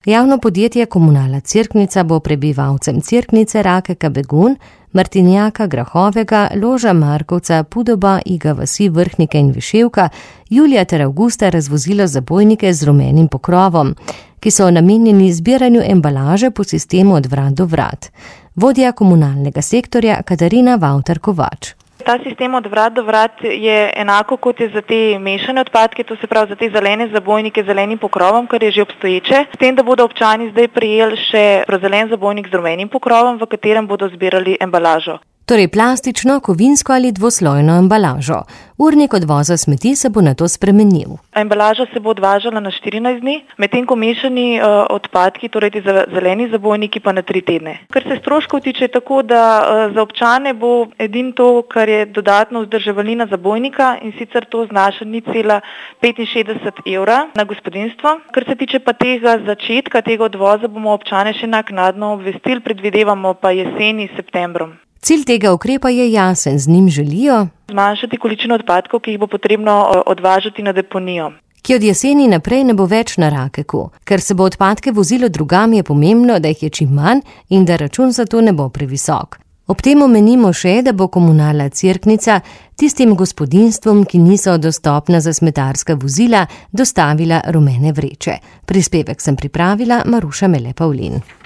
Javno podjetje Komunala Cerknica bo prebivalcem Cerknice, Rakeka, Begunj, Martinjaka, Grahovega, Loža, Markovca, Pudoba, Iga vasi, Vrhnike in Viševka julija ter avgusta razvozilo zabojnike z rumenim pokrovom, ki so namenjeni zbiranju embalaže po sistemu od vrat do vrat. Vodja komunalnega sektorja Katarina Vavtar-Kovač. Ta sistem od vrat do vrat je enako kot je za te mešane odpadke, to se pravi za te zelene zabojnike z zelenim pokrovom, kar je že obstoječe, s tem, da bodo občani zdaj prejeli še zelen zabojnik z rumenim pokrovom, v katerem bodo zbirali embalažo. Torej plastično, kovinsko ali dvoslojno embalažo. Urnik odvoza smeti se bo nato spremenil. Embalaža se bo odvažala na 14 dni, medtem ko mešani odpadki, torej ti zeleni zabojniki, pa na 3 tedne. Kar se stroškov tiče, tako da za občane bo edino to, kar je dodatno vzdrževalnina zabojnika, in sicer to znaša 0,65 evra na gospodinjstvo. Kar se tiče pa tega začetka tega odvoza, bomo občane še naknadno obvestili, predvidevamo pa jeseni, septembrom. Cilj tega ukrepa je jasen, z njim želijo zmanjšati količino odpadkov, ki jih bo potrebno odvažati na deponijo, ki od jeseni naprej ne bo več na Rakeku. Ker se bo odpadke vozilo drugam, je pomembno, da jih je čim manj in da račun za to ne bo previsok. Ob tem omenimo še, da bo Komunala Cerknica tistim gospodinjstvom, ki niso dostopna za smetarska vozila, dostavila rumene vreče. Prispevek sem pripravila Maruša Mele Pavlin.